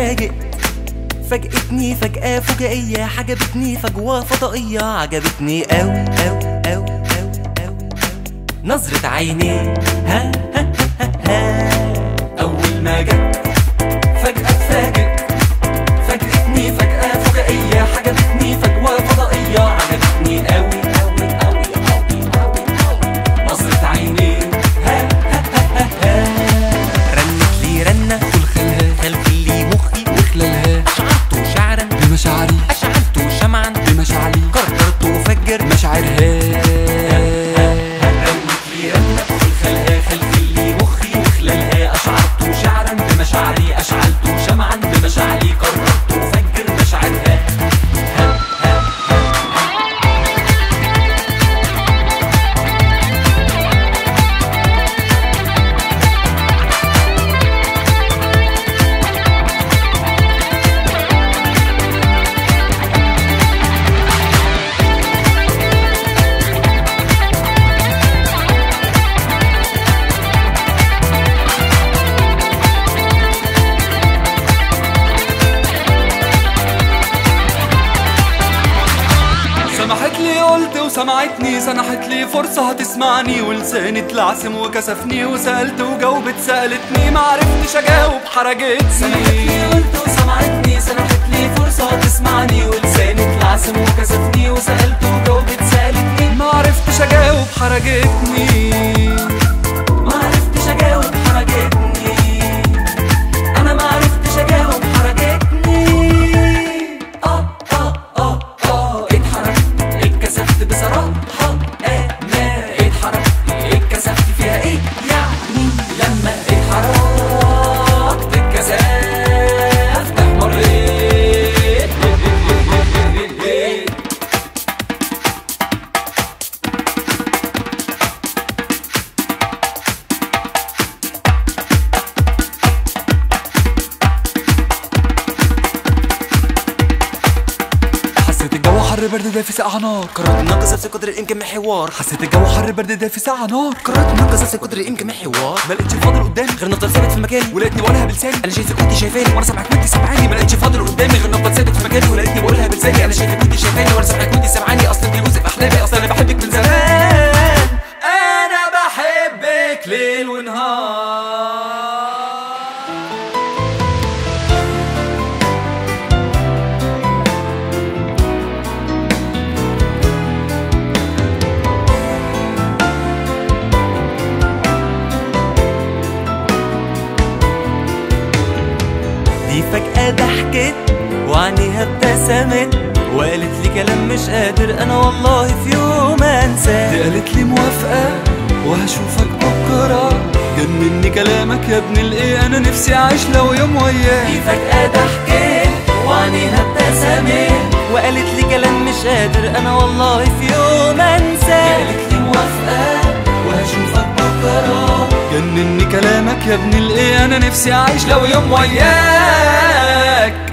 اتفاجئت، فاجأتني فجأة فجائية، عجبتني فجوة فضائية، عجبتني أوي أوي أوي أوي أوي نظرة عينيه. ها ها ها ها أول ما جت فجأة اتفاجئت، فاجأتني فجأة فجائية، عجبتني فجوة فضائية، عجبتني أوي أوي أوي أوي أوي نظرة عينيه. ها ها ها ها رنت لي رنة والخلها خلف لي مخي وخلالها، أشعرت شعرا بمشاعري، أشعلت شمعا بمشاعري، قررت أفجر مشاعرها. رنت لي رنة والخلها خلف لي مخي وخلالها، أشعرت شعرا بمشاعري، أشعلت شمعا بمشاعري، قررت أفجر مشاعرها. سمحت لي قلت وسمعتني، سنحت لي فرصة هتسمعني، ولساني اتلعثم وكسفني، وسألت وجاوبت سألتني، معرفتش أجاوب حرجتني. سمحت لي قلت وسمعتني، سنحت لي فرصة هتسمعني، ولساني اتلعثم وكسفني، وسألت وجاوبت سألتني، معرفتش أجاوب حرجتني، معرفتش أجاوب حرجتني، أنا معرفتش أجاوب حرجتني. اتحركت اتكسفت بصراحة، ما اتحركت اتكسفت فيها ايه يعني، لما اتحركت اتكسفت احمريت. حسيت الجو حر برد دافي ساقع نار، قررت ننقذ نفسي قدر الامكان من حوار، حسيت الجو حر برد دافي ساقع نار، قررت ننقذ نفسي قدر الامكان من حوار، ما لقيتش فاضل قدامي غير نفضل ثابت في مكاني، ولقيتني بقولها بلساني، انا شايفك وانت شايفاني، وانا سامعك وانت سامعاني، ما لقيتش فاضل قدامي غير نفضل ثابت في مكاني، ولقيتني بقولها بلساني، انا شايفك وانت شايفاني، وانا سامعك وانت سامعاني، اصل انت جزء في احلامي، اصل انا بحبك من زمان، انا بحبك ليل ونهار. دي فجأة ضحكت وعينيها ابتسمت، وقالت لي كلام مش قادر انا والله في يوم انساه. دي قالت لي موافقة وهشوفك بكرة، جنني كلامك يا ابن الايه، انا نفسي اعيش لو يوم وياك. دي فجأة ضحكت وعينيها ابتسمت، وقالت لي كلام مش قادر انا والله في يوم انساه. قالت لي موافقة وهشوفك بكرة، جنني كلامك يا ابن الايه، انا نفسي اعيش لو يوم وياك.